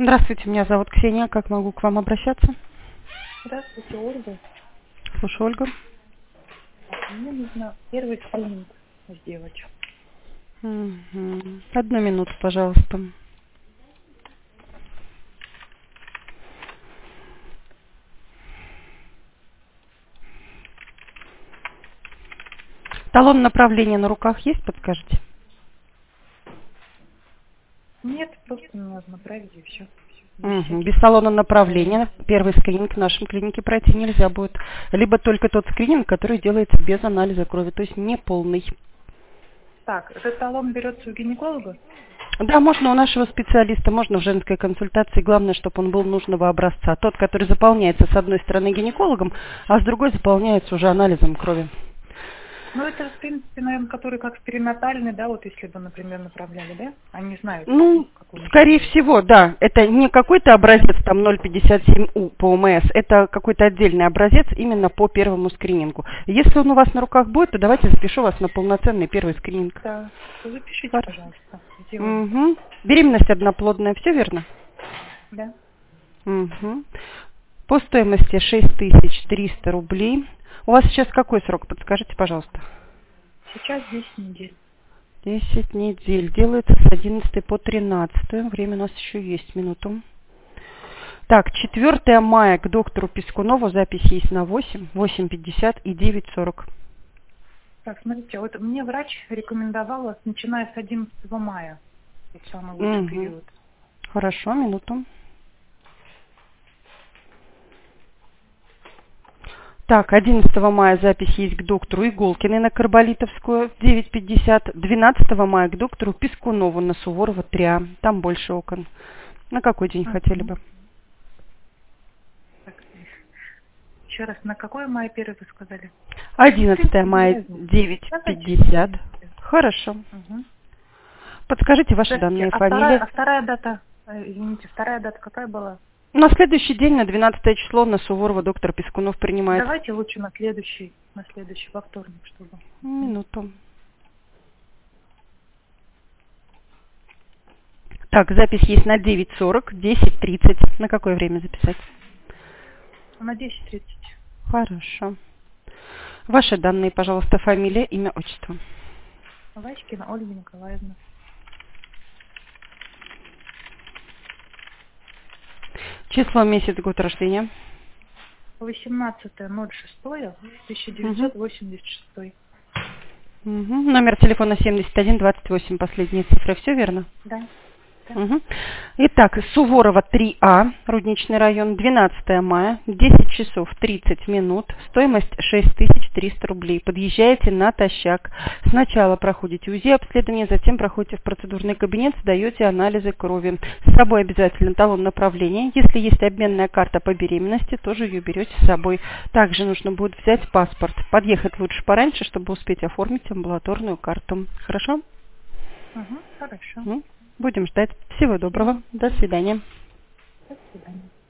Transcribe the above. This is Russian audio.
Здравствуйте, меня зовут Ксения. Как могу к вам обращаться? Здравствуйте, Ольга. Слушаю, Ольга. Мне нужно первый скрининг сделать. Одну минуту, пожалуйста. Талон направления на руках есть, подскажите? Нет, просто мне надо направить и все. Без талона направления первый скрининг в нашем клинике пройти нельзя будет. Либо только тот скрининг, который делается без анализа крови, то есть не полный. Так, этот талон берется у гинеколога? Да, можно у нашего специалиста, можно в женской консультации. Главное, чтобы он был нужного образца. Тот, который заполняется с одной стороны гинекологом, а с другой заполняется уже анализом крови. Ну, это, в принципе, наверное, который как перинатальный, да, вот если бы, например, направляли, да? Они знают, Ну, какой скорее всего, да. Это не какой-то образец там 0,57У по ОМС, это какой-то отдельный образец именно по первому скринингу. Если он у вас на руках будет, то давайте запишу вас на полноценный первый скрининг. Да, запишите, Хорошо. пожалуйста. Сделаем. Угу. Беременность одноплодная, все верно? Да. Угу. По стоимости 6300 рублей. У вас сейчас какой срок, подскажите, пожалуйста? Сейчас 10 недель. 10 недель. Делается с 11 по 13. Время у нас еще есть, минуту. Так, 4 мая к доктору Пискунову запись есть на 8, 8:50 и 9:40. Так, смотрите, вот мне врач рекомендовала, начиная с 11 мая, вот самый лучший период. Хорошо, минуту. Так, 11 мая запись есть к доктору Иголкиной на Карболитовскую в 9:50. 12 мая к доктору Пискунову на Суворова 3А. Там больше окон. На какой день хотели бы? Так, еще раз, на какой мая первый вы сказали? 11 мая 9:50. Хорошо. Подскажите ваши данные, фамилия. Вторая дата, извините, вторая дата какая была? На следующий день, на 12 число, на Суворова доктор Пискунов принимает. Давайте лучше на следующий, во вторник, чтобы. Минуту. Так, запись есть на 9:40, 10:30. На какое время записать? На 10:30. Хорошо. Ваши данные, пожалуйста, фамилия, имя, отчество. Васькина Ольга Николаевна. Число, месяц, год рождения. 18.06.1986. Номер телефона 7128, последние цифры. Все верно? Да. Итак, Суворова 3А, Рудничный район, 12 мая, 10 часов 30 минут, стоимость 6300 рублей. Подъезжаете натощак. Сначала проходите УЗИ обследование, затем проходите в процедурный кабинет, сдаете анализы крови. С собой обязательно талон направления. Если есть обменная карта по беременности, тоже ее берете с собой. Также нужно будет взять паспорт. Подъехать лучше пораньше, чтобы успеть оформить амбулаторную карту. Хорошо? Хорошо. Будем ждать. Всего доброго. До свидания. До свидания.